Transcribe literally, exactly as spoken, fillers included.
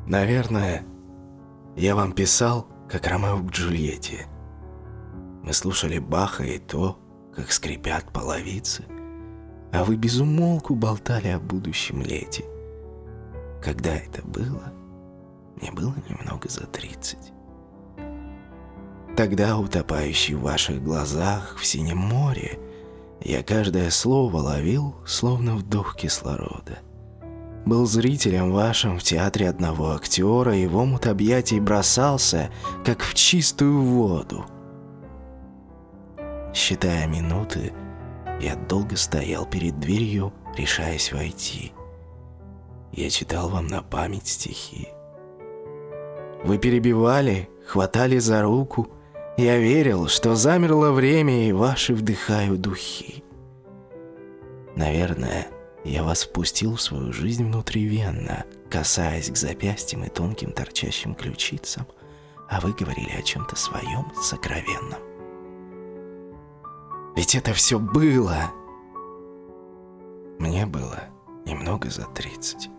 Наверное, я вам писал, как Ромео к Джульетте. Мы слушали Баха и то, как скрипят половицы, а вы без умолку болтали о будущем лете. Когда это было, мне было немного за тридцать. Тогда, утопающий в ваших глазах в синем море, я каждое слово ловил, словно вдох кислорода. Был зрителем вашим в театре одного актера, и в омут объятий бросался, как в чистую воду. Считая минуты, я долго стоял перед дверью, решаясь войти. Я читал вам на память стихи. Вы перебивали, хватали за руку. Я верил, что замерло время, и ваши вдыхаю духи. Наверное, я вас впустил в свою жизнь внутривенно, касаясь к запястьям и тонким торчащим ключицам, а вы говорили о чем-то своем сокровенном. Ведь это все было. Мне было немного за тридцать.